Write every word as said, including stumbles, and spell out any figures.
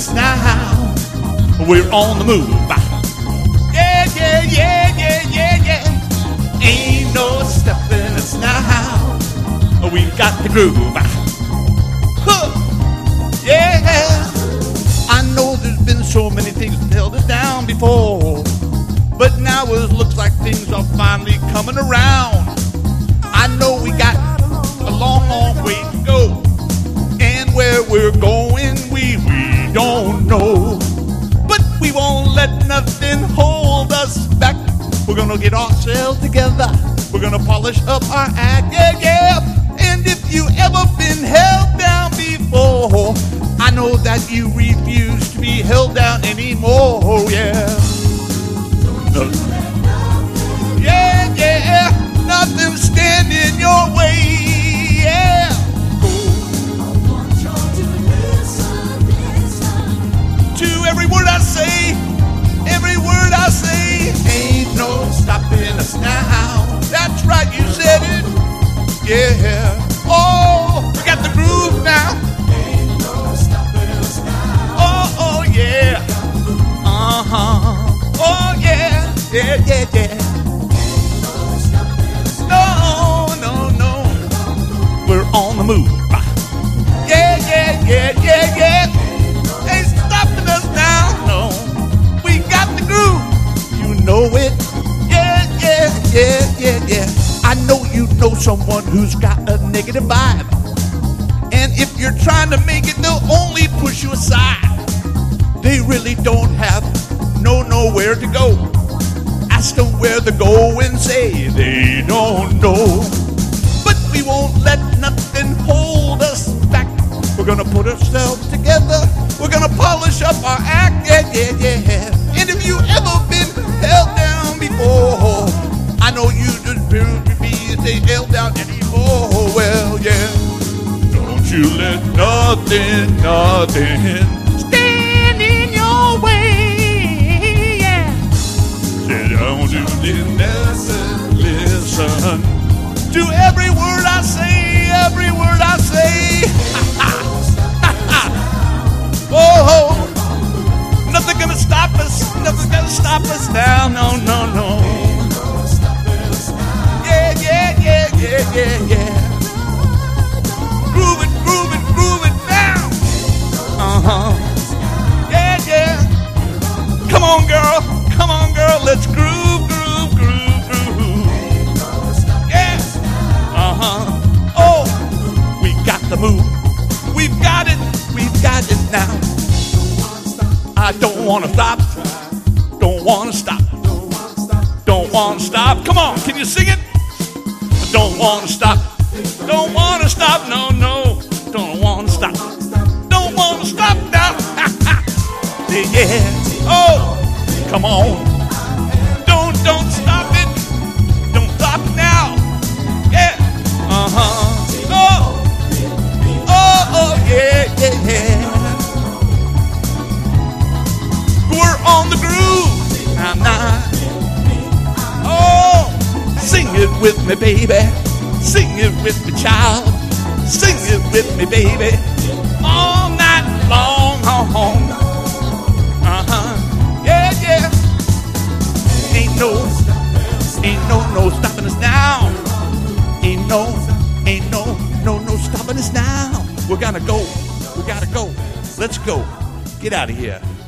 us now. We're on the move. Yeah, yeah, yeah, yeah, yeah, yeah. Ain't no stopping us now. We've got the groove. Huh. Yeah. I know there's been so many things that held us down before, but now it looks like things are finally coming around. I know we got a long, long way to go, and where we're going, we, we don't know. But we won't let nothing hold us back. We're gonna get ourselves together. We're gonna polish up our act, yeah, yeah. And if you ever been held down before, I know that you refuse to be held down anymore, yeah. No. Yeah, yeah, nothing standing your way, yeah. To every word I say, every word I say, ain't no stopping us now. That's right, you said it, yeah. Oh, we got the groove now. Ain't no stopping us now. Oh, oh, yeah. Uh-huh. Oh, yeah, yeah, yeah, yeah. No, no, no. We're on the move. Yeah, yeah, yeah, yeah, yeah. Ain't stopping us now, no. We got the groove. You know it. Yeah, yeah, yeah, yeah, yeah. I know you know someone who's got a negative vibe, and if you're trying to make it, they'll only push you aside. They really don't have no nowhere to go. Ask them where they're going, say they don't know. But we won't let nothing hold us back. We're gonna put ourselves together. We're gonna polish up our act, yeah, yeah, yeah. And if you ever been held down before, I know you just barely be stay held down anymore. Well, yeah. Don't you let nothing, nothing stand in your way. Yeah. Say, don't you listen, listen to every word I say, every word I say. Oh, nothing gonna stop us, nothing's gonna stop us now. No, no, no. Yeah, yeah, yeah, yeah, yeah. Groove it, groove it, groove it now. Uh-huh. Yeah, yeah. Come on, girl. Come on, girl. Let's groove, groove, groove, groove. Yeah. Uh-huh. Oh, we got the move. We've got it. We've got it now. I don't want to stop. Don't want to stop. Don't want to stop. Come on. Can you sing it? Don't want to stop, don't want to stop, no, no, don't want to stop, don't want to stop now, yeah, oh, come on, don't, don't stop it, don't stop it now, yeah, uh-huh, oh, oh, oh, yeah, yeah, yeah, we're on the groove, now, now, oh, sing it with me, baby. Sing it with me, child. Sing it with me, baby. All night long. Uh-huh. Yeah, yeah. Ain't no, ain't no, no stopping us now. Ain't no, ain't no, no, no stopping us now. We're gonna go. We gotta go. Let's go. Get out of here.